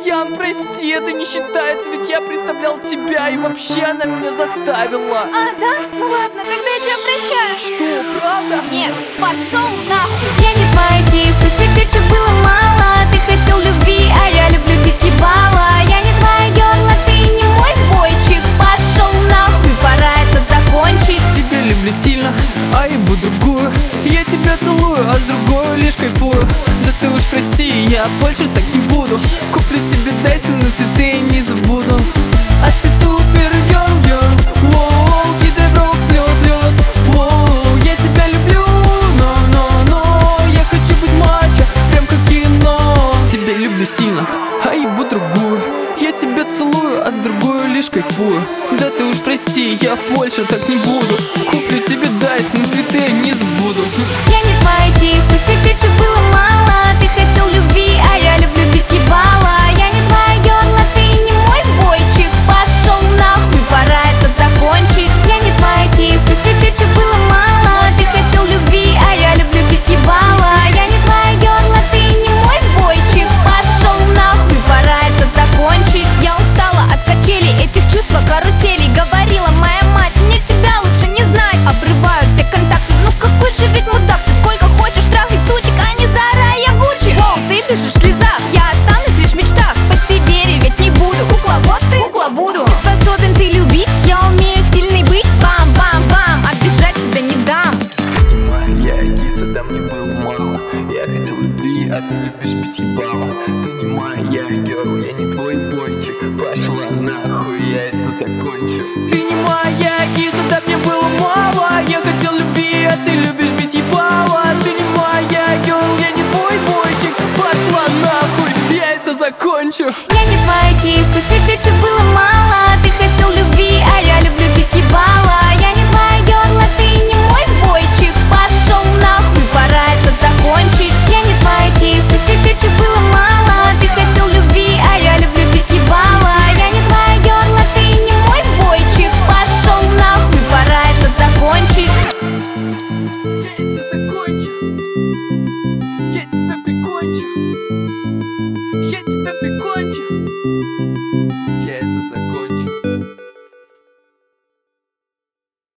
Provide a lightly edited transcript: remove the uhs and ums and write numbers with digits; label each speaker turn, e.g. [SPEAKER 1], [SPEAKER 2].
[SPEAKER 1] Ян, прости, это не считается, ведь я представлял тебя, и вообще она меня заставила.
[SPEAKER 2] А, да? Ну ладно, тогда я тебя прощаю.
[SPEAKER 1] Что, правда?
[SPEAKER 2] Нет, пошел нахуй. Я не твоя киса, тебе чё было мало? Ты хотел любви, а я люблю бить ебало. Я не твоя герла, ты не мой бойчик. Пошел нахуй, пора это закончить.
[SPEAKER 1] Тебя люблю сильно, а ебу другую. Я тебя целую, а с другой лишь кайфую. Да ты уж прости, я больше так не буду. Куплю тебе Дайсон, на цветы и не забуду. А ты супер герл, воу, кидай в рот, лед, воу. Я тебя люблю, но я хочу быть мачо, прям как кино. Тебя люблю сильно, а ебу другую. Я тебя целую, а с другой лишь кайфую. Да ты уж прости, я больше так не буду. Куплю тебе Дайсон, цветы не забуду.
[SPEAKER 2] Я не твоя киса, тебе чё было мало? Ты хотел любви, а я люблю бить ебало. Я не твоя герла, ты не мой бойчик. Пошел нахуй, пора это закончить. Я не твоя киса, тебе чё было мало? Ты хотел любви, а я люблю бить ебало. Я не твоя герла, ты не мой бойчик. Пошел нахуй, пора это закончить. Я устала от качелей этих чувств, каруселей. Говорила моя мать, мне тебя лучше не знать. Обрываю все контакты, ну какой же ведь мудак. Ты сколько хочешь трахать сучек, а не Зара Ягучи. Воу, ты бежишь в слезах, я останусь лишь в мечтах. По тебе реветь не буду, кукла, вот ты, кукла буду. Не способен ты любить, я умею сильный быть. Бам-бам-бам, обижать тебя не дам.
[SPEAKER 3] Я киса, да мне было мало. Я хотел любви, а ты любишь бить ебало. Ты не моя герл, я не твой бойчик. Пошла нахуй, я это закончу.
[SPEAKER 1] Ты не моя киса, да мне было мало. Я хотел любви, а ты любишь бить ебало. Ты не моя герл, я не твой бойчик. Пошла нахуй, я это закончу.
[SPEAKER 2] Я не твоя киса, тебе чё было мало? Ты хотел любви, а я люблю бить ебало. Я не твоя герла, ты не мой бойчик. Пошел нахуй, пора это закончить. Я не твоя киса, тебе чё было мало? Ты хотел любви, а я люблю бить ебало. Я не твоя герла, ты не мой бойчик. Пошел нахуй, пора это закончить.
[SPEAKER 1] Я это закончу. Я тебя прикончу. Я тебя прикончу.
[SPEAKER 3] Я это закончу.